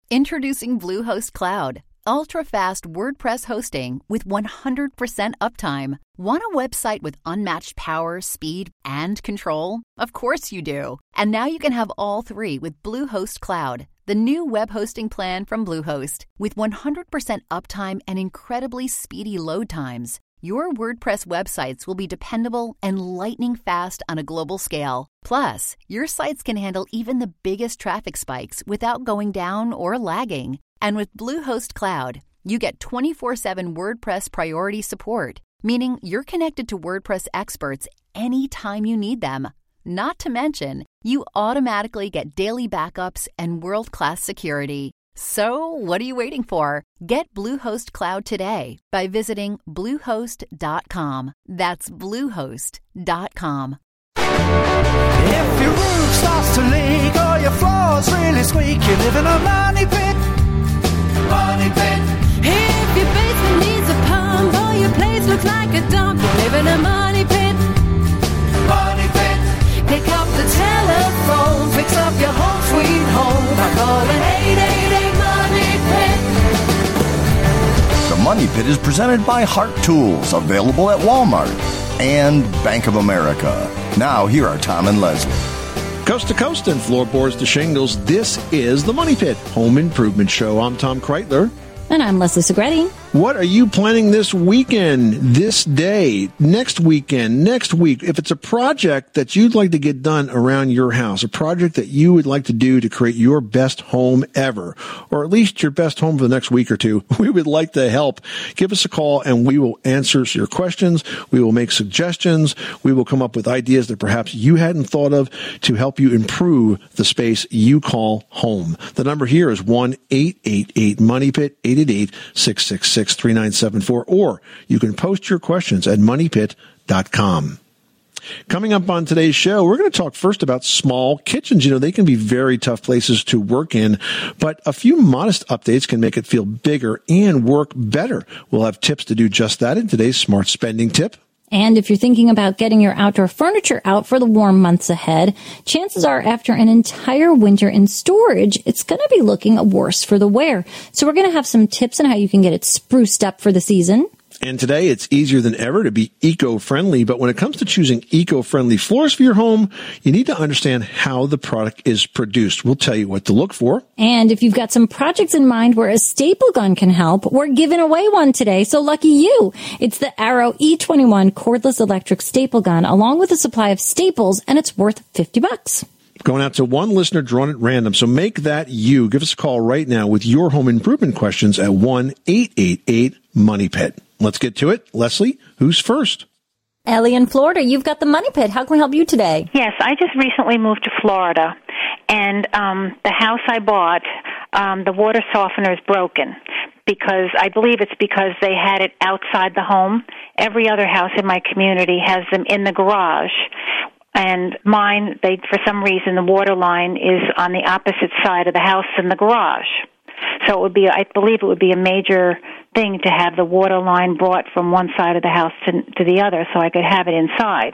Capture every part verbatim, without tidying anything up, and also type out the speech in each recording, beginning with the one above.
Introducing Bluehost Cloud, ultra-fast WordPress hosting with one hundred percent uptime. Want a website with unmatched power, speed, and control? Of course you do. And now you can have all three with Bluehost Cloud, the new web hosting plan from Bluehost. With one hundred percent uptime and incredibly speedy load times, your WordPress websites will be dependable and lightning fast on a global scale. Plus, your sites can handle even the biggest traffic spikes without going down or lagging. And with Bluehost Cloud, you get twenty-four seven WordPress priority support, meaning you're connected to WordPress experts anytime you need them. Not to mention, you automatically get daily backups and world-class security. So, what are you waiting for? Get Bluehost Cloud today by visiting bluehost dot com. That's bluehost dot com. If your roof starts to leak or your floor's really squeak, you live in a money pit. Money pit. If your basement needs a pump or your place looks like a dump, you live in a money pit. Money pit. Pick up the telephone, fix up your home sweet home by calling eight eight eight money pit. The Money Pit is presented by Hart Tools, available at Walmart and Bank of America. Now, here are Tom and Leslie. Coast to coast and floorboards to shingles, this is the Money Pit Home Improvement Show. I'm Tom Kreitler. And I'm Leslie Segretti. What are you planning this weekend, this day, next weekend, next week? If it's a project that you'd like to get done around your house, a project that you would like to do to create your best home ever, or at least your best home for the next week or two, we would like to help. Give us a call and we will answer your questions. We will make suggestions. We will come up with ideas that perhaps you hadn't thought of to help you improve the space you call home. The number here is one eight eight eight money pit, eight eight eight, six six six, three nine seven four, or you can post your questions at money pit dot com. Coming up on today's show, we're going to talk first about small kitchens. You know, they can be very tough places to work in, but a few modest updates can make it feel bigger and work better. We'll have tips to do just that in today's Smart Spending Tip. And if you're thinking about getting your outdoor furniture out for the warm months ahead, chances are after an entire winter in storage, it's going to be looking worse for the wear. So we're going to have some tips on how you can get it spruced up for the season. And today, it's easier than ever to be eco-friendly. But when it comes to choosing eco-friendly floors for your home, you need to understand how the product is produced. We'll tell you what to look for. And if you've got some projects in mind where a staple gun can help, we're giving away one today. So lucky you. It's the Arrow E twenty-one cordless electric staple gun, along with a supply of staples, and it's worth fifty bucks. Going out to one listener drawn at random. So make that you. Give us a call right now with your home improvement questions at one eight eight eight money pit. Let's get to it. Leslie, who's first? Ellie in Florida, you've got the Money Pit. How can we help you today? Yes, I just recently moved to Florida, and um, the house I bought, um, the water softener is broken because I believe it's because they had it outside the home. Every other house in my community has them in the garage. And mine, they for some reason, the water line is on the opposite side of the house than the garage. So it would be, I believe it would be a major thing to have the water line brought from one side of the house to, to the other so I could have it inside.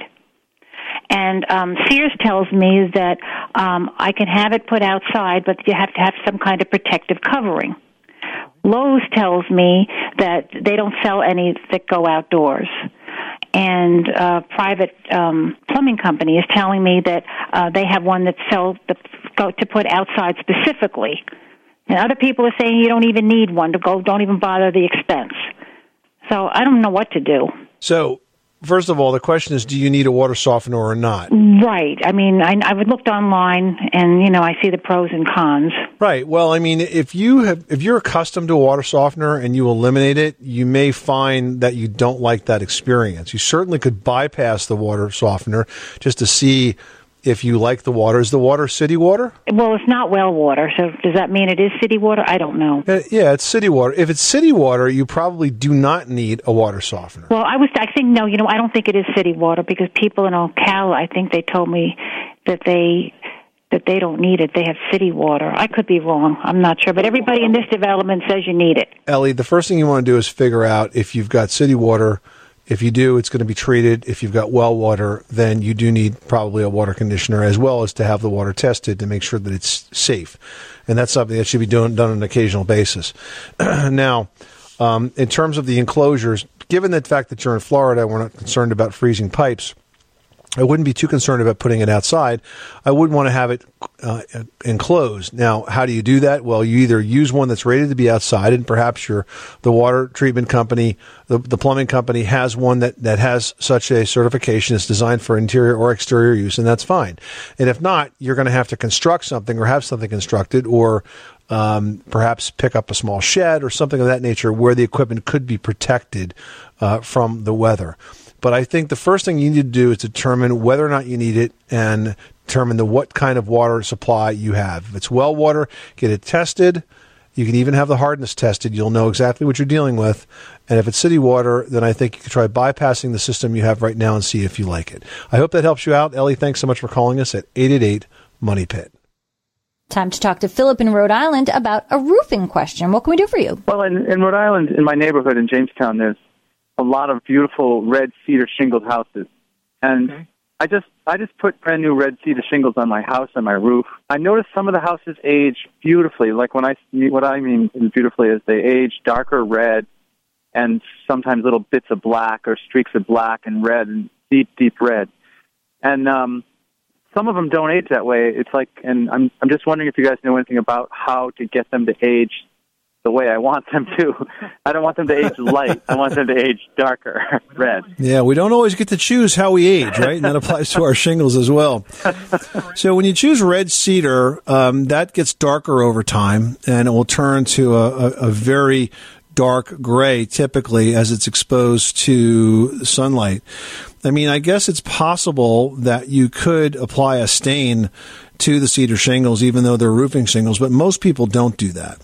And um, Sears tells me that um, I can have it put outside, but you have to have some kind of protective covering. Lowe's tells me that they don't sell any that go outdoors. And a private um, plumbing company is telling me that uh, they have one that sells the, go to put outside specifically. And other people are saying you don't even need one to go, don't even bother the expense. So I don't know what to do. So, first of all, the question is, do you need a water softener or not? Right. I mean, I, I've looked online, and, you know, I see the pros and cons. Right. Well, I mean, if, you have, if you're accustomed to a water softener and you eliminate it, you may find that you don't like that experience. You certainly could bypass the water softener just to see if you like the water. Is the water city water? Well, it's not well water, so does that mean it is city water? I don't know. Uh, yeah, it's city water. If it's city water, you probably do not need a water softener. Well, I was. I think, no, you know, I don't think it is city water because people in Ocala, I think they told me that they that they don't need it. They have city water. I could be wrong. I'm not sure. But everybody in this development says you need it. Ellie, the first thing you want to do is figure out if you've got city water If you do, it's going to be treated. If you've got well water, then you do need probably a water conditioner, as well as to have the water tested to make sure that it's safe. And that's something that should be doing, done on an occasional basis. Now, um, in terms of the enclosures, given the fact that you're in Florida, we're not concerned about freezing pipes, I wouldn't be too concerned about putting it outside. I would want to have it uh, enclosed. Now, how do you do that? Well, you either use one that's rated to be outside, and perhaps your the water treatment company, the, the plumbing company has one that, that has such a certification. It's designed for interior or exterior use, and that's fine. And if not, you're going to have to construct something or have something constructed, or um, perhaps pick up a small shed or something of that nature where the equipment could be protected uh, from the weather. But I think the first thing you need to do is determine whether or not you need it and determine the what kind of water supply you have. If it's well water, get it tested. You can even have the hardness tested. You'll know exactly what you're dealing with. And if it's city water, then I think you could try bypassing the system you have right now and see if you like it. I hope that helps you out. Ellie, thanks so much for calling us at eight eight eight, money pit. Time to talk to Philip in Rhode Island about a roofing question. What can we do for you? Well, in, in Rhode Island, in my neighborhood in Jamestown, there's a lot of beautiful red cedar shingled houses. And okay. I just I just put brand new red cedar shingles on my house and my roof. I noticed some of the houses age beautifully. Like when I what I mean beautifully is they age darker red and sometimes little bits of black or streaks of black and red and deep, deep red. And um, some of them don't age that way. It's like, and I'm I'm just wondering if you guys know anything about how to get them to age the way I want them to. I don't want them to age light. I want them to age darker, red. Yeah, we don't always get to choose how we age, right? And that applies to our shingles as well. So when you choose red cedar, um, that gets darker over time, and it will turn to a, a, a very dark gray, typically, as it's exposed to sunlight. I mean, I guess it's possible that you could apply a stain to the cedar shingles, even though they're roofing shingles, but most people don't do that.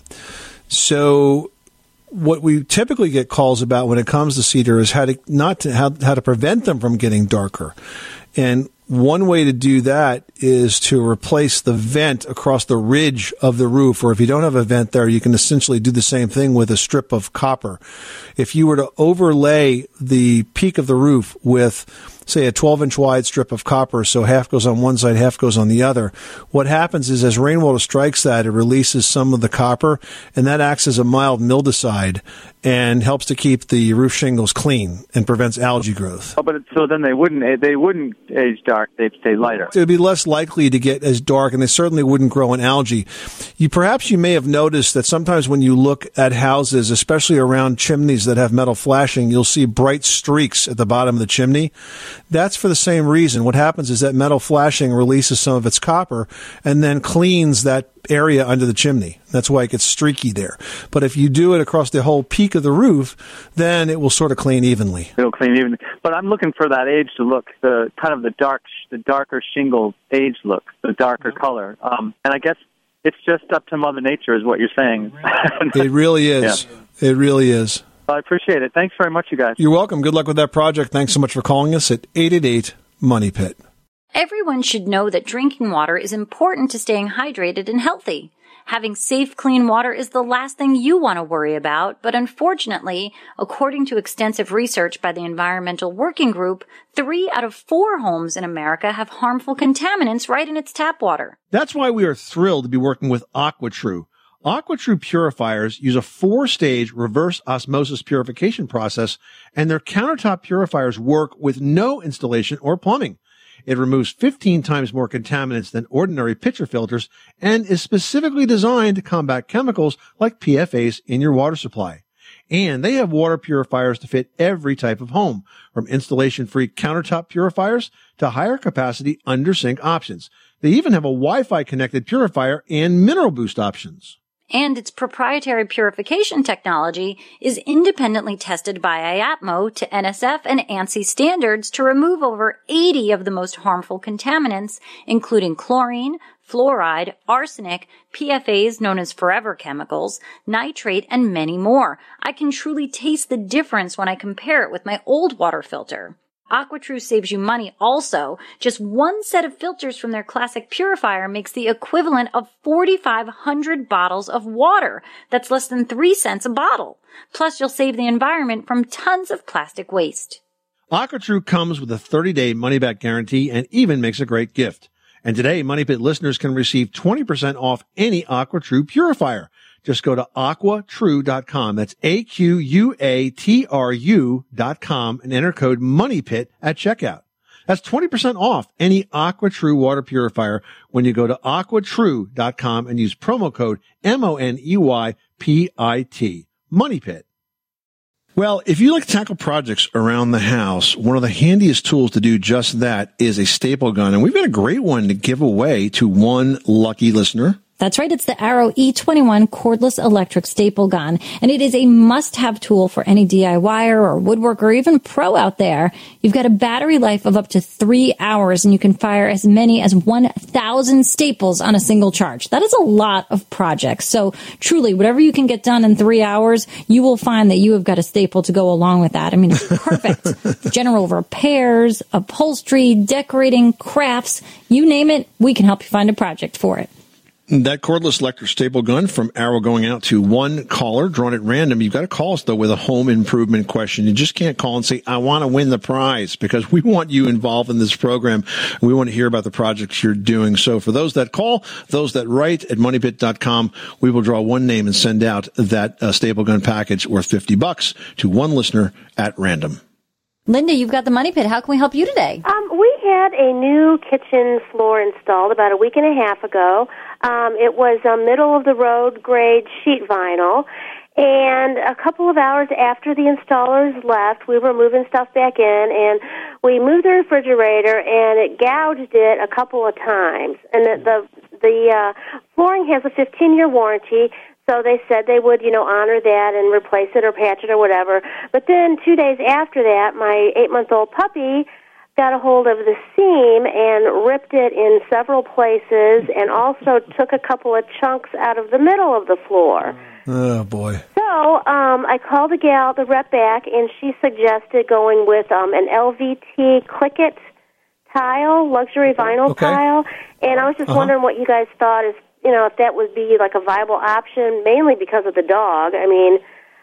So what we typically get calls about when it comes to cedar is how to not to how, how to prevent them from getting darker. And one way to do that is to replace the vent across the ridge of the roof, or if you don't have a vent there, you can essentially do the same thing with a strip of copper. If you were to overlay the peak of the roof with, say, a twelve-inch wide strip of copper, so half goes on one side, half goes on the other, what happens is as rainwater strikes that, it releases some of the copper, and that acts as a mild mildewcide and helps to keep the roof shingles clean and prevents algae growth. Oh, but it, so then they wouldn't they wouldn't age dark; they'd stay lighter. It would be less likely to get as dark, and they certainly wouldn't grow in algae. You perhaps you may have noticed that sometimes when you look at houses, especially around chimneys that have metal flashing, you'll see bright streaks at the bottom of the chimney. That's for the same reason. What happens is that metal flashing releases some of its copper and then cleans that area under the chimney. That's why it gets streaky there. But if you do it across the whole peak of the roof, then it will sort of clean evenly. It'll clean evenly. But I'm looking for that age to look, the kind of the dark, the darker shingle age look, the darker mm-hmm. color. Um, and I guess it's just up to Mother Nature is what you're saying. It really is. Yeah. It really is. I appreciate it. Thanks very much, you guys. You're welcome. Good luck with that project. Thanks so much for calling us at eight eight eight, money pit. Everyone should know that drinking water is important to staying hydrated and healthy. Having safe, clean water is the last thing you want to worry about, but unfortunately, according to extensive research by the Environmental Working Group, three out of four homes in America have harmful contaminants right in its tap water. That's why we are thrilled to be working with AquaTrue. AquaTrue purifiers use a four-stage reverse osmosis purification process, and their countertop purifiers work with no installation or plumbing. It removes fifteen times more contaminants than ordinary pitcher filters and is specifically designed to combat chemicals like P F As in your water supply. And they have water purifiers to fit every type of home, from installation-free countertop purifiers to higher capacity under-sink options. They even have a Wi-Fi connected purifier and mineral boost options. And its proprietary purification technology is independently tested by I A P M O to N S F and ANSI standards to remove over eighty of the most harmful contaminants, including chlorine, fluoride, arsenic, P F As known as forever chemicals, nitrate, and many more. I can truly taste the difference when I compare it with my old water filter. AquaTrue saves you money also. Just one set of filters from their classic purifier makes the equivalent of forty-five hundred bottles of water. That's less than three cents a bottle. Plus, you'll save the environment from tons of plastic waste. AquaTrue comes with a thirty-day money-back guarantee and even makes a great gift. And today, Money Pit listeners can receive twenty percent off any AquaTrue purifier. Just go to aqua true dot com. That's A Q U A T R U dot com and enter code MONEYPIT at checkout. That's twenty percent off any AquaTrue water purifier when you go to aqua true dot com and use promo code M O N E Y P I T. Money Pit. Well, if you like to tackle projects around the house, one of the handiest tools to do just that is a staple gun. And we've got a great one to give away to one lucky listener. That's right. It's the Arrow E twenty-one cordless electric staple gun, and it is a must-have tool for any DIYer or woodworker or even pro out there. You've got a battery life of up to three hours, and you can fire as many as one thousand staples on a single charge. That is a lot of projects. So truly, whatever you can get done in three hours, you will find that you have got a staple to go along with that. I mean, it's perfect. General repairs, upholstery, decorating, crafts, you name it, we can help you find a project for it. That cordless electric staple gun from Arrow going out to one caller drawn at random. You've got to call us, though, with a home improvement question. You just can't call and say, I want to win the prize, because we want you involved in this program. We want to hear about the projects you're doing. So for those that call, those that write at money pit dot com, we will draw one name and send out that uh, staple gun package worth fifty bucks to one listener at random. Linda, you've got the Money Pit. How can we help you today? Um, we had a new kitchen floor installed about a week and a half ago. Um, it was a middle-of-the-road grade sheet vinyl. And a couple of hours after the installers left, we were moving stuff back in, and we moved the refrigerator, and it gouged it a couple of times. And the the, the uh, flooring has a fifteen-year warranty, so they said they would, you know, honor that and replace it or patch it or whatever. But then two days after that, my eight-month-old puppy got a hold of the seam and ripped it in several places, and also took a couple of chunks out of the middle of the floor. Oh, boy. So um, I called the gal, the rep back, and she suggested going with um, an L V T Click-It tile, luxury vinyl okay. tile. And I was just uh-huh. wondering what you guys thought, is, you know, if that would be like a viable option, mainly because of the dog. I mean,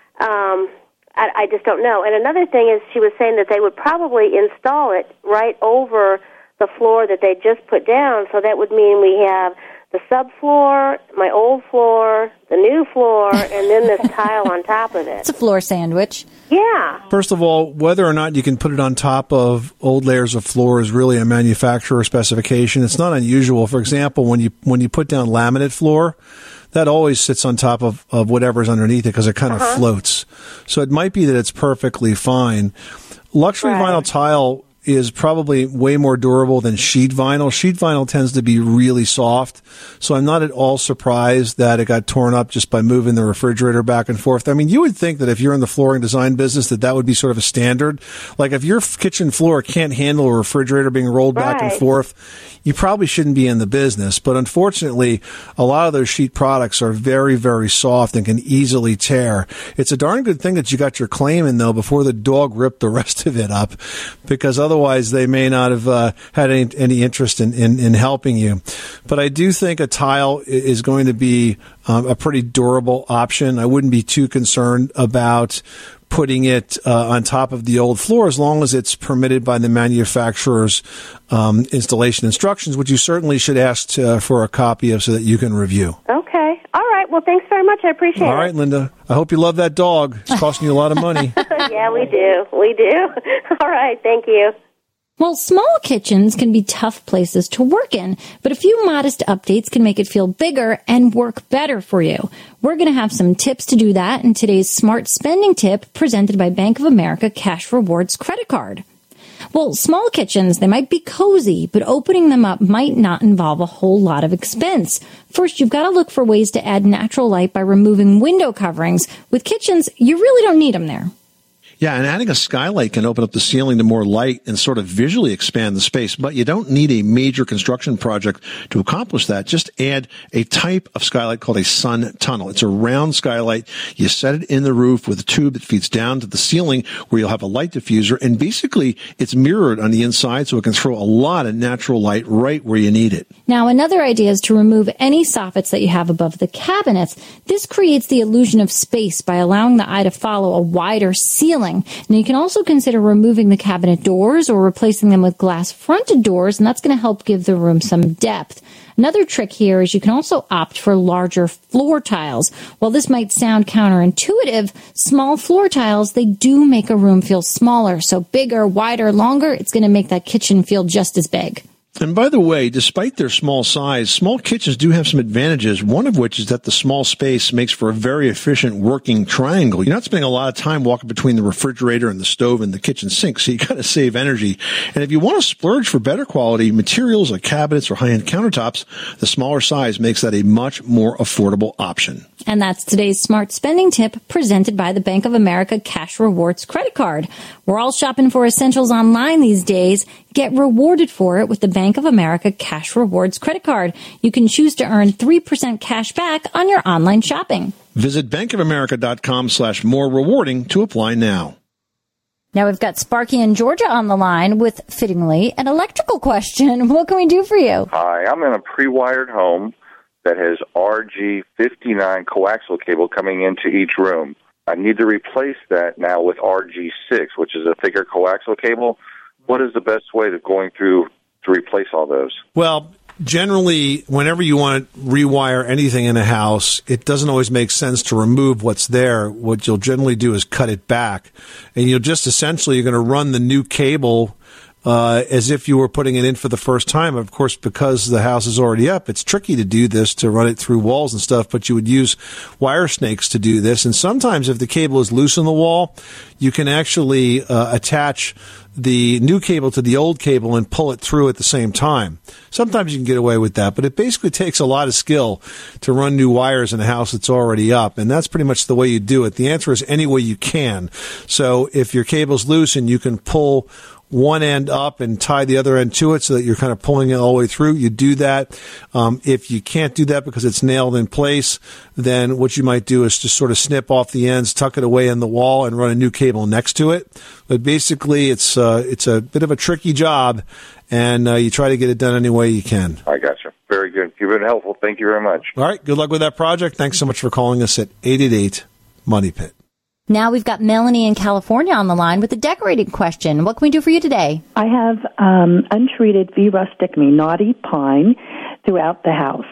um, I, I just don't know. And another thing is, she was saying that they would probably install it right over the floor that they just put down, so that would mean we have the subfloor, my old floor, the new floor, and then this tile on top of it. It's a floor sandwich. Yeah. First of all, whether or not you can put it on top of old layers of floor is really a manufacturer specification. It's not unusual. For example, when you when you put down laminate floor, that always sits on top of, of whatever's underneath it, because it kind of uh-huh. floats. So it might be that it's perfectly fine. Luxury right. vinyl tile is probably way more durable than sheet vinyl. Sheet vinyl tends to be really soft, so I'm not at all surprised that it got torn up just by moving the refrigerator back and forth. I mean, you would think that if you're in the flooring design business, that that would be sort of a standard. Like, if your kitchen floor can't handle a refrigerator being rolled right. back and forth, you probably shouldn't be in the business. But unfortunately, a lot of those sheet products are very, very soft and can easily tear. It's a darn good thing that you got your claim in, though, before the dog ripped the rest of it up, because otherwise they may not have uh, had any, any interest in, in, in helping you. But I do think a tile is going to be um, a pretty durable option. I wouldn't be too concerned about putting it uh, on top of the old floor, as long as it's permitted by the manufacturer's um, installation instructions, which you certainly should ask to, for a copy of, so that you can review. Okay. All right. Well, thanks very much. I appreciate All it. All right, Linda. I hope you love that dog. It's costing you a lot of money. Yeah, we do. We do. All right. Thank you. Well, small kitchens can be tough places to work in, but a few modest updates can make it feel bigger and work better for you. We're going to have some tips to do that in today's Smart Spending Tip, presented by Bank of America Cash Rewards Credit Card. Well, small kitchens, they might be cozy, but opening them up might not involve a whole lot of expense. First, you've got to look for ways to add natural light by removing window coverings. With kitchens, you really don't need them there. Yeah, and adding a skylight can open up the ceiling to more light and sort of visually expand the space, but you don't need a major construction project to accomplish that. Just add a type of skylight called a sun tunnel. It's a round skylight. You set it in the roof with a tube that feeds down to the ceiling, where you'll have a light diffuser, and basically it's mirrored on the inside, so it can throw a lot of natural light right where you need it. Now, another idea is to remove any soffits that you have above the cabinets. This creates the illusion of space by allowing the eye to follow a wider ceiling. ceiling. Now, you can also consider removing the cabinet doors or replacing them with glass-fronted doors, and that's going to help give the room some depth. Another trick here is you can also opt for larger floor tiles. While this might sound counterintuitive, small floor tiles, they do make a room feel smaller. So bigger, wider, longer, it's going to make that kitchen feel just as big. And by the way, despite their small size, small kitchens do have some advantages, one of which is that the small space makes for a very efficient working triangle. You're not spending a lot of time walking between the refrigerator and the stove and the kitchen sink, so you got to save energy. And if you want to splurge for better quality materials like cabinets or high-end countertops, the smaller size makes that a much more affordable option. And that's today's smart spending tip presented by the Bank of America Cash Rewards credit card. We're all shopping for essentials online these days. Get rewarded for it with the Bank of America Cash Rewards credit card. You can choose to earn three percent cash back on your online shopping. Visit bankofamerica.com slash more rewarding to apply now. Now we've got Sparky in Georgia on the line with, fittingly, an electrical question. What can we do for you? Hi, I'm in a pre-wired home that has R G fifty-nine coaxial cable coming into each room. I need to replace that now with R G six, which is a thicker coaxial cable. What is the best way of going through to replace all those? Well, generally, whenever you want to rewire anything in a house, it doesn't always make sense to remove what's there. What you'll generally do is cut it back, and you'll just essentially, you're going to run the new cable Uh, as if you were putting it in for the first time. Of course, because the house is already up, it's tricky to do this, to run it through walls and stuff, but you would use wire snakes to do this. And sometimes if the cable is loose in the wall, you can actually uh, attach the new cable to the old cable and pull it through at the same time. Sometimes you can get away with that, but it basically takes a lot of skill to run new wires in a house that's already up, and that's pretty much the way you do it. The answer is any way you can. So if your cable's loose and you can pull one end up and tie the other end to it so that you're kind of pulling it all the way through, you do that. Um, if you can't do that because it's nailed in place, then what you might do is just sort of snip off the ends, tuck it away in the wall, and run a new cable next to it. But basically, it's uh, it's a bit of a tricky job, and uh, you try to get it done any way you can. I got you. Very good. You've been helpful. Thank you very much. All right. Good luck with that project. Thanks so much for calling us at eight eight eight, Money Pit. Now we've got Melanie in California on the line with a decorating question. What can we do for you today? I have um, untreated V. rusticum, knotty pine, throughout the house.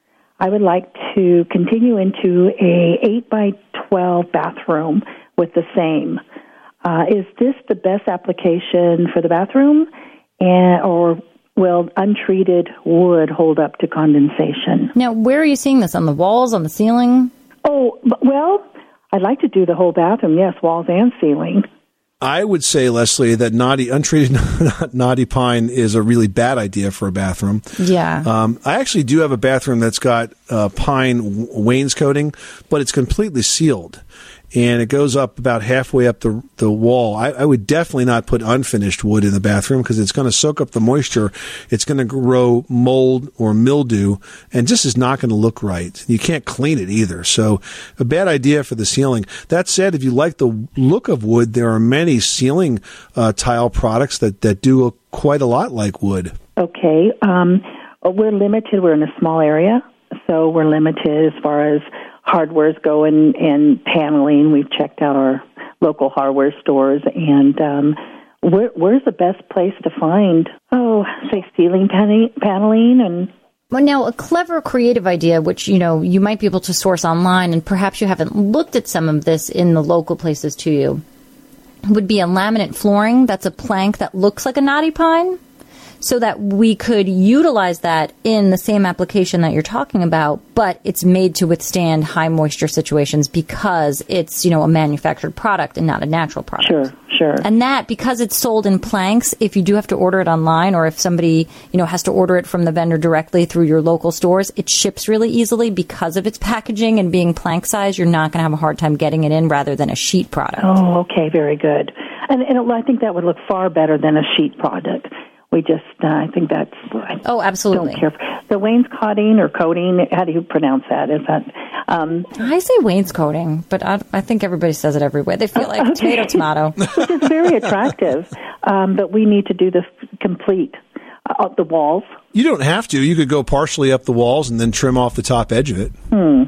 I would like to continue into a eight by twelve bathroom with the same. Uh, is this the best application for the bathroom, and, or will untreated wood hold up to condensation? Now, where are you seeing this? On the walls, on the ceiling? Oh, well, I'd like to do the whole bathroom, yes, walls and ceiling. I would say, Leslie, that naughty, untreated knotty pine is a really bad idea for a bathroom. Yeah. Um, I actually do have a bathroom that's got uh, pine wainscoting, but it's completely sealed. And it goes up about halfway up the the wall. I, I would definitely not put unfinished wood in the bathroom because it's going to soak up the moisture. It's going to grow mold or mildew, and just is not going to look right. You can't clean it either. So a bad idea for the ceiling. That said, if you like the look of wood, there are many ceiling uh, tile products that, that do look quite a lot like wood. Okay. Um, we're limited. We're in a small area, so we're limited as far as hardwares go and, and paneling. We've checked out our local hardware stores, and um, where, where's the best place to find, oh, say, ceiling pane- paneling and... Well, now, a clever creative idea, which, you know, you might be able to source online, and perhaps you haven't looked at some of this in the local places to you, would be a laminate flooring that's a plank that looks like a knotty pine, so that we could utilize that in the same application that you're talking about, but it's made to withstand high moisture situations because it's, you know, a manufactured product and not a natural product. Sure, sure. And that, because it's sold in planks, if you do have to order it online, or if somebody, you know, has to order it from the vendor directly through your local stores, it ships really easily because of its packaging and being plank size. You're not going to have a hard time getting it in rather than a sheet product. Oh, okay, very good. And, and I think that would look far better than a sheet product. We just, uh, I think that's... I oh, absolutely. Don't care. The wainscoting or coating, how do you pronounce that? Is that... Um, I say wainscoting, but I, I think everybody says it everywhere. They feel like okay. tomato, tomato. Which is very attractive, um, but we need to do the complete, uh, the walls. You don't have to. You could go partially up the walls and then trim off the top edge of it. Hmm.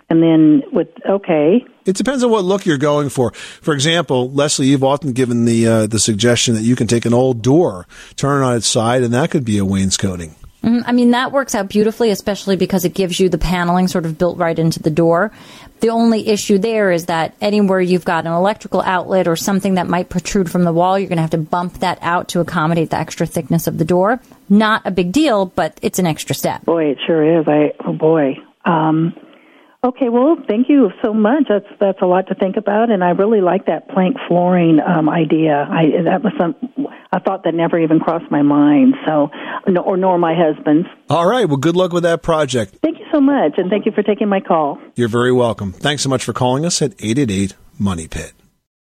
And then with, okay. It depends on what look you're going for. For example, Leslie, you've often given the uh, the suggestion that you can take an old door, turn it on its side, and that could be a wainscoting. Mm, I mean, that works out beautifully, especially because it gives you the paneling sort of built right into the door. The only issue there is that anywhere you've got an electrical outlet or something that might protrude from the wall, you're going to have to bump that out to accommodate the extra thickness of the door. Not a big deal, but it's an extra step. Boy, it sure is. I oh boy. Um, okay, well, thank you so much. That's that's a lot to think about, and I really like that plank flooring um, idea. I that was some. I thought that never even crossed my mind. So, or nor my husband's. All right. Well, good luck with that project. Thank you so much, and thank you for taking my call. You're very welcome. Thanks so much for calling us at eight eight eight Money Pit.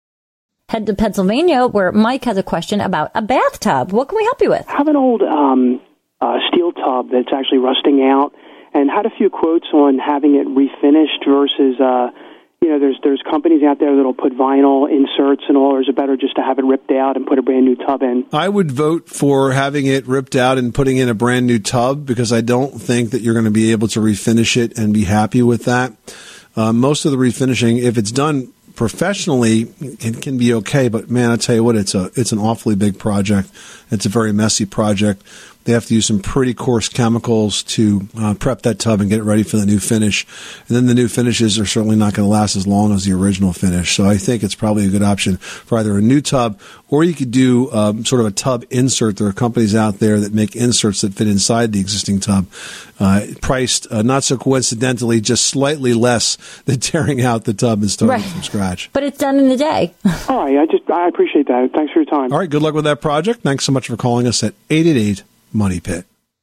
Head to Pennsylvania, where Mike has a question about a bathtub. What can we help you with? I have an old um, uh, steel tub that's actually rusting out, and had a few quotes on having it refinished versus, uh, you know, there's there's companies out there that'll put vinyl inserts and all, or is it better just to have it ripped out and put a brand new tub in? I would vote for having it ripped out and putting in a brand new tub, because I don't think that you're going to be able to refinish it and be happy with that. Uh, most of the refinishing, if it's done professionally, it can be okay, but man, I tell you what, it's a it's an awfully big project. It's a very messy project. They have to use some pretty coarse chemicals to uh, prep that tub and get it ready for the new finish. And then the new finishes are certainly not going to last as long as the original finish. So I think it's probably a good option for either a new tub, or you could do um, sort of a tub insert. There are companies out there that make inserts that fit inside the existing tub, uh, priced uh, not so coincidentally, just slightly less than tearing out the tub and starting Right. from scratch. But it's done in a day. All right, I just I appreciate that. Thanks for your time. All right, good luck with that project. Thanks so much for calling us at eight eight eight Money Pit.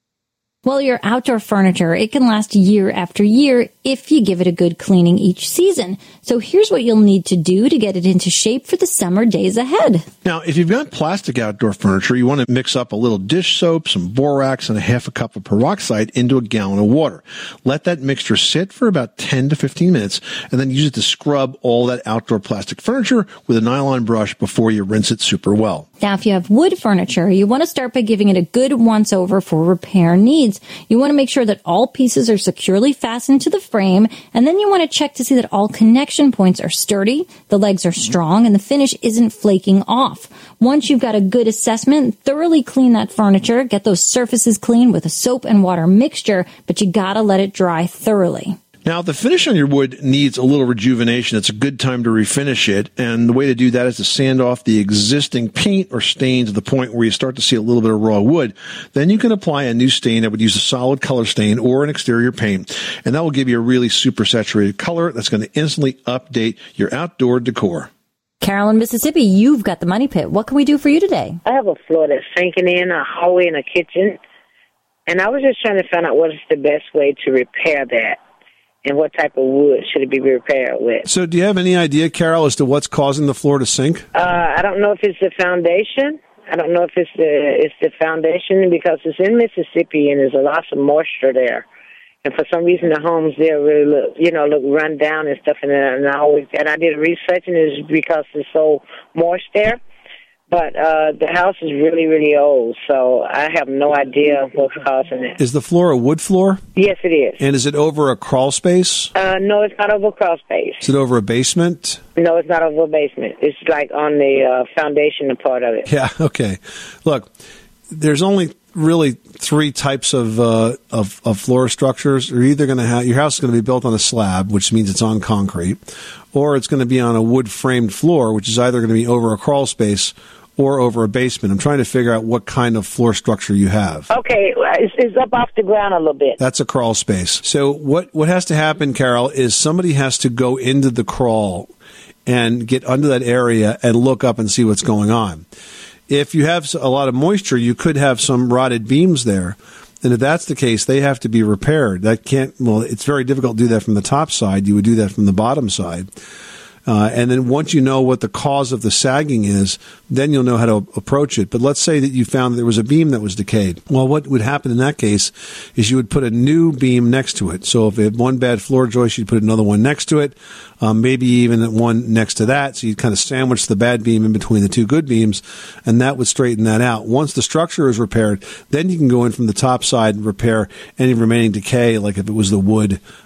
Well, your outdoor furniture, it can last year after year if you give it a good cleaning each season. So here's what you'll need to do to get it into shape for the summer days ahead. Now, if you've got plastic outdoor furniture, you want to mix up a little dish soap, some borax, and a half a cup of peroxide into a gallon of water. Let that mixture sit for about ten to fifteen minutes, and then use it to scrub all that outdoor plastic furniture with a nylon brush before you rinse it super well. Now, if you have wood furniture, you want to start by giving it a good once-over for repair needs. You want to make sure that all pieces are securely fastened to the frame, and then you want to check to see that all connection points are sturdy, the legs are strong, and the finish isn't flaking off. Once you've got a good assessment, thoroughly clean that furniture, get those surfaces clean with a soap and water mixture, but you gotta let it dry thoroughly. Now, if the finish on your wood needs a little rejuvenation, it's a good time to refinish it. And the way to do that is to sand off the existing paint or stain to the point where you start to see a little bit of raw wood. Then you can apply a new stain that would use a solid color stain or an exterior paint. And that will give you a really super saturated color that's going to instantly update your outdoor decor. Carolyn, Mississippi, you've got the Money Pit. What can we do for you today? I have a floor that's sinking in, a hallway, and a kitchen. And I was just trying to find out what is the best way to repair that. And what type of wood should it be repaired with? So do you have any idea, Carol, as to what's causing the floor to sink? Uh, I don't know if it's the foundation. I don't know if it's the it's the foundation, because it's in Mississippi and there's a lot of moisture there. And for some reason, the homes there really look, you know, look run down and stuff. And, and I always and I did research, and it's because it's so moist there. But uh, the house is really, really old, so I have no idea what's causing it. Is the floor a wood floor? Yes, it is. And is it over a crawl space? Uh, no, it's not over a crawl space. Is it over a basement? No, it's not over a basement. It's like on the uh, foundation part of it. Yeah, okay. Look, there's only really three types of uh, of, of floor structures. You're either going to have your house is going to be built on a slab, which means it's on concrete, or it's going to be on a wood framed floor, which is either going to be over a crawl space or over a basement. I'm trying to figure out what kind of floor structure you have. Okay, it's, it's up off the ground a little bit. That's a crawl space. So what, what has to happen, Carol, is somebody has to go into the crawl and get under that area and look up and see what's going on. If you have a lot of moisture, you could have some rotted beams there. And if that's the case, they have to be repaired. That can't, well, it's very difficult to do that from the top side. You would do that from the bottom side. Uh, and then once you know what the cause of the sagging is, then you'll know how to approach it. But let's say that you found that there was a beam that was decayed. Well, what would happen in that case is you would put a new beam next to it. So if it had one bad floor joist, you'd put another one next to it, um, maybe even one next to that. So you'd kind of sandwich the bad beam in between the two good beams, and that would straighten that out. Once the structure is repaired, then you can go in from the top side and repair any remaining decay, like if it was the wood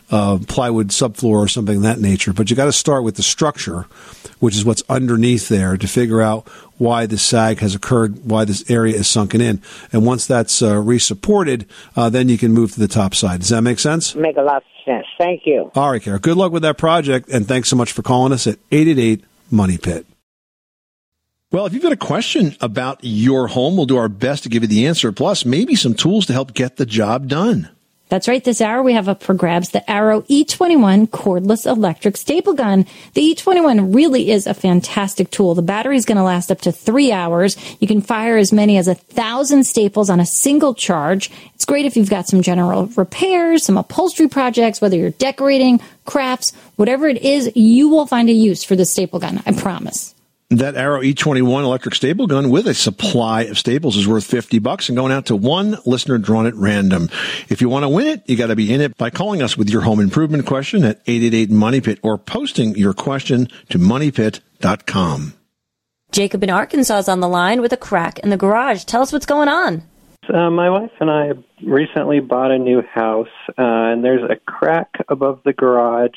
uh, plywood subfloor or something of that nature. But you got to start with the structure, which is what's underneath there, to figure out why the sag has occurred, why this area is sunken in. And once that's uh, re-supported, uh, then you can move to the top side. Does that make sense? Make a lot of sense. Thank you. All right, Kara. Good luck with that project, and thanks so much for calling us at eight eight eight, money pit. Well, if you've got a question about your home, we'll do our best to give you the answer, plus maybe some tools to help get the job done. That's right. This hour we have up for grabs the Arrow E twenty-one cordless electric staple gun. The E twenty-one really is a fantastic tool. The battery is going to last up to three hours. You can fire as many as a thousand staples on a single charge. It's great if you've got some general repairs, some upholstery projects, whether you're decorating, crafts, whatever it is, you will find a use for the staple gun. I promise. That Arrow E twenty-one electric staple gun with a supply of staples is worth fifty bucks and going out to one listener drawn at random. If you want to win it, you got to be in it by calling us with your home improvement question at eight eight eight, money pit or posting your question to money pit dot com. Jacob in Arkansas is on the line with a crack in the garage. Tell us what's going on. Uh, my wife and I recently bought a new house, uh, and there's a crack above the garage.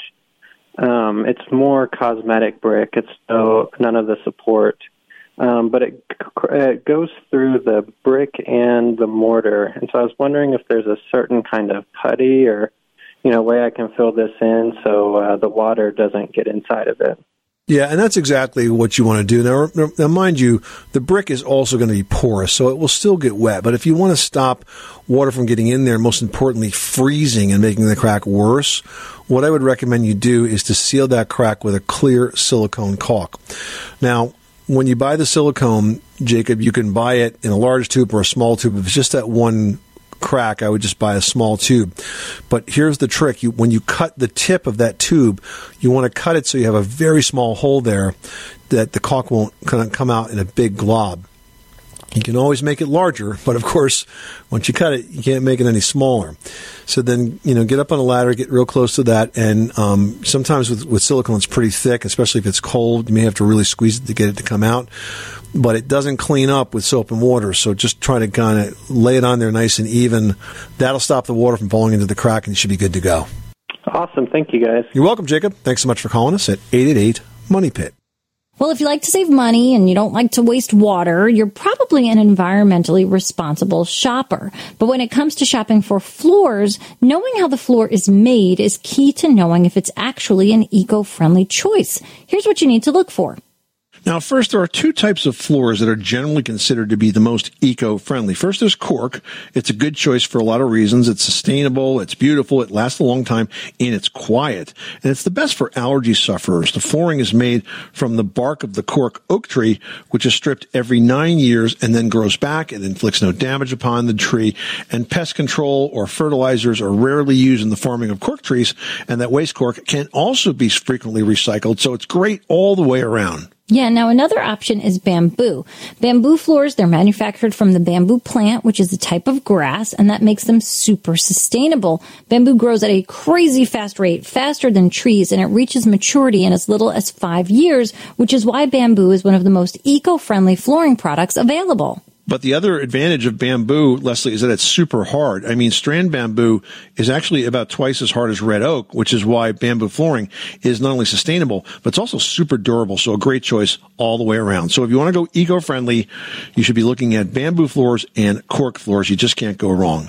Um, it's more cosmetic brick. It's no, none of the support. Um, but it, it goes through the brick and the mortar. And so I was wondering if there's a certain kind of putty or, you know, way I can fill this in so uh, the water doesn't get inside of it. Yeah, and that's exactly what you want to do. Now, now, mind you, the brick is also going to be porous, so it will still get wet. But if you want to stop water from getting in there, most importantly, freezing and making the crack worse, what I would recommend you do is to seal that crack with a clear silicone caulk. Now, when you buy the silicone, Jacob, you can buy it in a large tube or a small tube. If it's just that one crack, I would just buy a small tube. But here's the trick. You, when you cut the tip of that tube, you want to cut it so you have a very small hole there that the caulk won't come out in a big glob. You can always make it larger, but of course, once you cut it, you can't make it any smaller. So then, you know, get up on a ladder, get real close to that, and um, sometimes with, with silicone, it's pretty thick, especially if it's cold. You may have to really squeeze it to get it to come out. But it doesn't clean up with soap and water, so just try to kind of lay it on there nice and even. That'll stop the water from falling into the crack, and you should be good to go. Awesome. Thank you, guys. You're welcome, Jacob. Thanks so much for calling us at eight eight eight, money pit. Well, if you like to save money and you don't like to waste water, you're probably an environmentally responsible shopper. But when it comes to shopping for floors, knowing how the floor is made is key to knowing if it's actually an eco-friendly choice. Here's what you need to look for. Now, first, there are two types of floors that are generally considered to be the most eco-friendly. First, there's cork. It's a good choice for a lot of reasons. It's sustainable, it's beautiful, it lasts a long time, and it's quiet. And it's the best for allergy sufferers. The flooring is made from the bark of the cork oak tree, which is stripped every nine years and then grows back and inflicts no damage upon the tree. And pest control or fertilizers are rarely used in the farming of cork trees, and that waste cork can also be frequently recycled, so it's great all the way around. Yeah, now another option is bamboo. Bamboo floors, they're manufactured from the bamboo plant, which is a type of grass, and that makes them super sustainable. Bamboo grows at a crazy fast rate, faster than trees, and it reaches maturity in as little as five years, which is why bamboo is one of the most eco-friendly flooring products available. But the other advantage of bamboo, Leslie, is that it's super hard. I mean, strand bamboo is actually about twice as hard as red oak, which is why bamboo flooring is not only sustainable, but it's also super durable. So a great choice all the way around. So if you want to go eco-friendly, you should be looking at bamboo floors and cork floors. You just can't go wrong.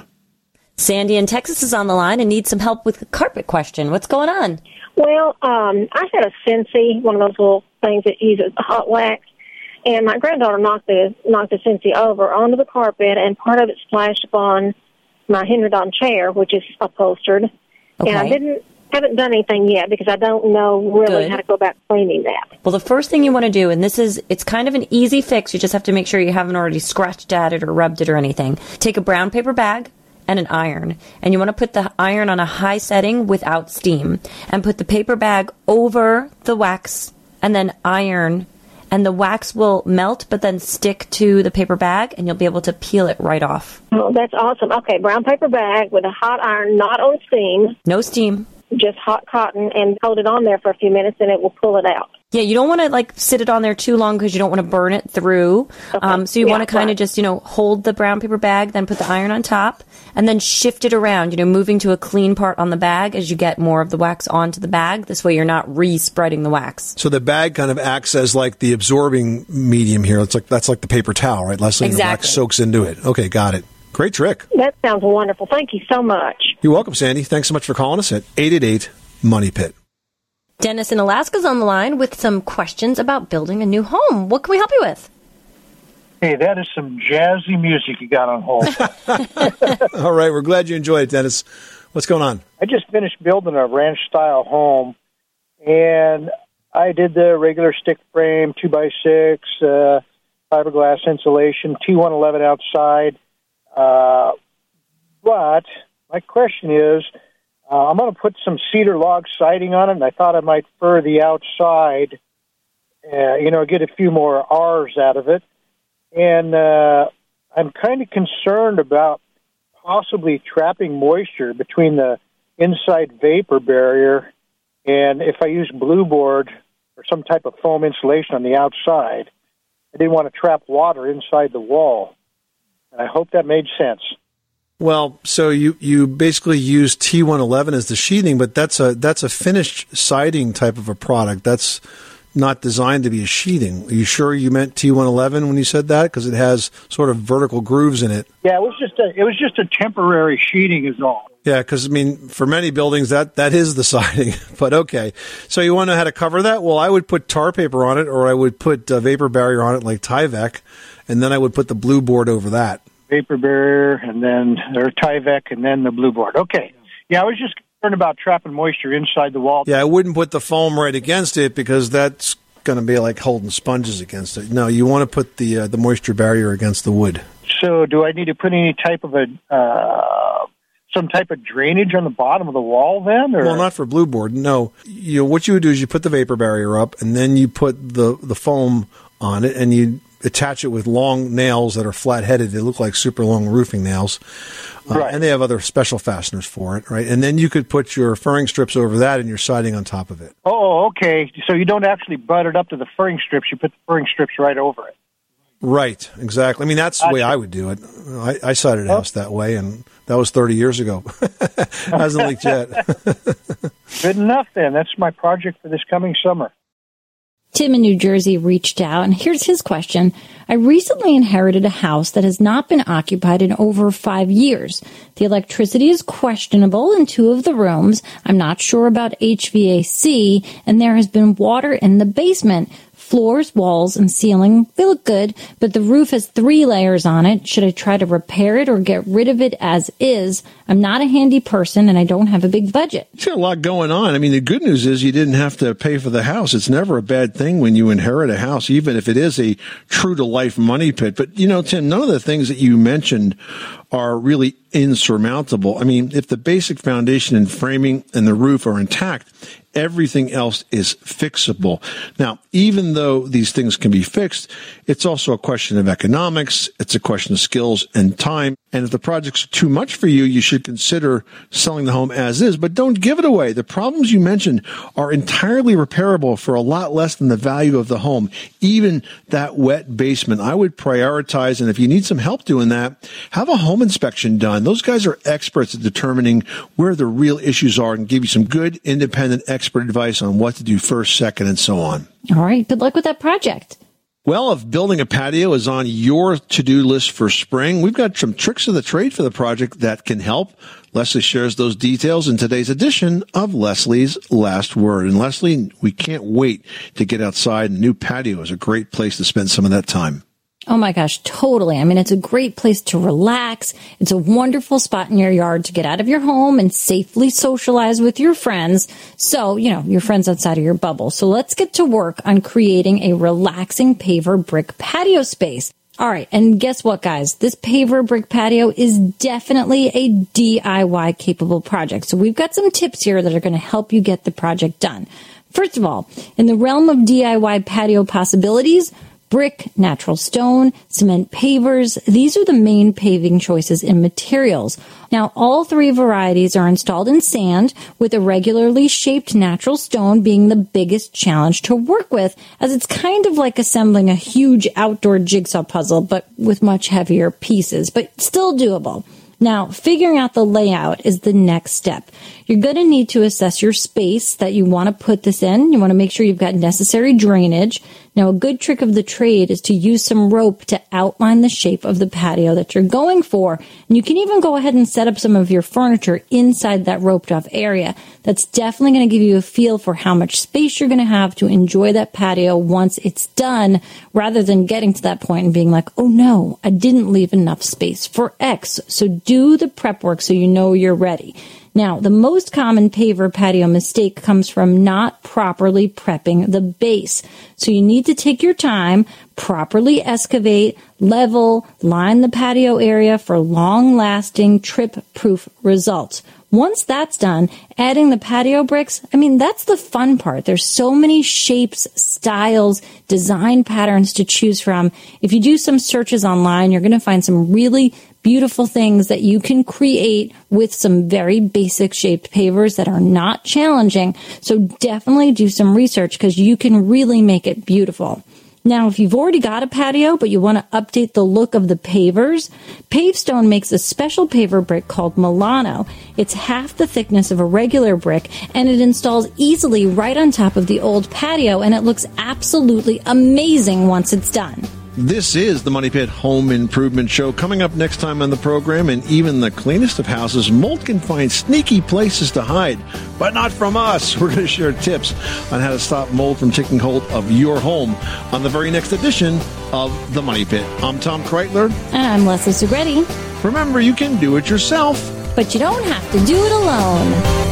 Sandy in Texas is on the line and needs some help with the carpet question. What's going on? Well, um, I had a Scentsy, one of those little things that uses hot wax. And my granddaughter knocked the knocked the Scentsy over onto the carpet, and part of it splashed upon my Henry Don chair, which is upholstered. Okay. And I didn't haven't done anything yet because I don't know really Good. how to go about cleaning that. Well, the first thing you want to do, and this is, it's kind of an easy fix. You just have to make sure you haven't already scratched at it or rubbed it or anything. Take a brown paper bag and an iron, and you want to put the iron on a high setting without steam, and put the paper bag over the wax, and then iron. And the wax will melt, but then stick to the paper bag, and you'll be able to peel it right off. Oh, that's awesome. Okay, brown paper bag with a hot iron, not on steam. No steam. Just hot cotton, and hold it on there for a few minutes, and it will pull it out. Yeah, you don't want to like sit it on there too long because you don't want to burn it through. Okay. Um, so you yeah, want to kind of right. just, you know, hold the brown paper bag, then put the iron on top, and then shift it around, you know, moving to a clean part on the bag as you get more of the wax onto the bag. This way you're not re-spreading the wax. So the bag kind of acts as like the absorbing medium here. It's like that's like the paper towel, right, Leslie? Exactly. The wax soaks into it. Okay, got it. Great trick. That sounds wonderful. Thank you so much. You're welcome, Sandy. Thanks so much for calling us at eight eight eight, money pit. Dennis in Alaska's on the line with some questions about building a new home. What can we help you with? Hey, that is some jazzy music you got on hold. All right, we're glad you enjoyed it, Dennis. What's going on? I just finished building a ranch-style home, and I did the regular stick frame, two by six, uh, fiberglass insulation, T one eleven outside. Uh, but my question is, Uh, I'm going to put some cedar log siding on it, and I thought I might fur the outside, uh, you know, get a few more R's out of it. And uh, I'm kind of concerned about possibly trapping moisture between the inside vapor barrier and if I use blue board or some type of foam insulation on the outside. I didn't want to trap water inside the wall. And I hope that made sense. Well, so you, you basically use T one eleven as the sheathing, but that's a that's a finished siding type of a product. That's not designed to be a sheathing. Are you sure you meant T one eleven when you said that? Because it has sort of vertical grooves in it. Yeah, it was just a it was just a temporary sheathing is all. Yeah, because I mean, for many buildings that that is the siding. But okay, so you want to know how to cover that? Well, I would put tar paper on it, or I would put a vapor barrier on it like Tyvek, and then I would put the blue board over that. Vapor barrier, and then or Tyvek, and then the blue board. Okay. Yeah, I was just concerned about trapping moisture inside the wall. Yeah, I wouldn't put the foam right against it because that's going to be like holding sponges against it. No, you want to put the uh, the moisture barrier against the wood. So, do I need to put any type of a uh, some type of drainage on the bottom of the wall then? Or? Well, not for blue board. No. You know, what you would do is you put the vapor barrier up, and then you put the the foam on it, and you attach it with long nails that are flat-headed. They look like super long roofing nails. Uh, right. And they have other special fasteners for it, right? And then you could put your furring strips over that and your siding on top of it. Oh, okay. So you don't actually butt it up to the furring strips. You put the furring strips right over it. Right, exactly. I mean, that's the way I would do it. I, I sided a house that way, and that was thirty years ago. Hasn't leaked yet. Good enough, then. That's my project for this coming summer. Tim in New Jersey reached out, and here's his question. I recently inherited a house that has not been occupied in over five years. The electricity is questionable in two of the rooms. I'm not sure about H V A C, and there has been water in the basement. Floors, walls, and ceiling, they look good, but the roof has three layers on it. Should I try to repair it or get rid of it as is? I'm not a handy person, and I don't have a big budget. It's got a lot going on. I mean, the good news is you didn't have to pay for the house. It's never a bad thing when you inherit a house, even if it is a true-to-life money pit. But, you know, Tim, none of the things that you mentioned are really insurmountable. I mean, if the basic foundation and framing and the roof are intact, everything else is fixable. Now, even though these things can be fixed, it's also a question of economics. It's a question of skills and time. And if the project's too much for you, you should consider selling the home as is, but don't give it away. The problems you mentioned are entirely repairable for a lot less than the value of the home, even that wet basement. I would prioritize, and if you need some help doing that, have a home inspection done. Those guys are experts at determining where the real issues are and give you some good, independent expert advice on what to do first, second, and so on. All right. Good luck with that project. Well, if building a patio is on your to-do list for spring, we've got some tricks of the trade for the project that can help. Leslie shares those details in today's edition of Leslie's Last Word. And Leslie, we can't wait to get outside. A new patio is a great place to spend some of that time. Oh my gosh, totally. I mean, it's a great place to relax. It's a wonderful spot in your yard to get out of your home and safely socialize with your friends. So, you know, your friends outside of your bubble. So let's get to work on creating a relaxing paver brick patio space. All right. And guess what, guys? This paver brick patio is definitely a D I Y capable project. So we've got some tips here that are going to help you get the project done. First of all, in the realm of D I Y patio possibilities, brick, natural stone, cement pavers. These are the main paving choices in materials. Now, all three varieties are installed in sand, with irregularly shaped natural stone being the biggest challenge to work with, as it's kind of like assembling a huge outdoor jigsaw puzzle, but with much heavier pieces, but still doable. Now, figuring out the layout is the next step. You're going to need to assess your space that you want to put this in. You want to make sure you've got necessary drainage. Now, a good trick of the trade is to use some rope to outline the shape of the patio that you're going for. And you can even go ahead and set up some of your furniture inside that roped off area. That's definitely going to give you a feel for how much space you're going to have to enjoy that patio once it's done, rather than getting to that point and being like, oh no, I didn't leave enough space for X. So do the prep work so you know you're ready. Now, the most common paver patio mistake comes from not properly prepping the base. So you need to take your time, properly excavate, level, line the patio area for long-lasting, trip-proof results. Once that's done, adding the patio bricks, I mean, that's the fun part. There's so many shapes, styles, design patterns to choose from. If you do some searches online, you're going to find some really beautiful things that you can create with some very basic shaped pavers that are not challenging. So definitely do some research, because you can really make it beautiful. Now, if you've already got a patio, but you want to update the look of the pavers, Pavestone makes a special paver brick called Milano. It's half the thickness of a regular brick, and it installs easily right on top of the old patio, and it looks absolutely amazing once it's done. This is the Money Pit Home Improvement Show. Coming up next time on the program, and even the cleanest of houses, mold can find sneaky places to hide, but not from us. We're going to share tips on how to stop mold from taking hold of your home on the very next edition of the Money Pit. I'm Tom Kreitler. And I'm Leslie Segretti. Remember, you can do it yourself, but you don't have to do it alone.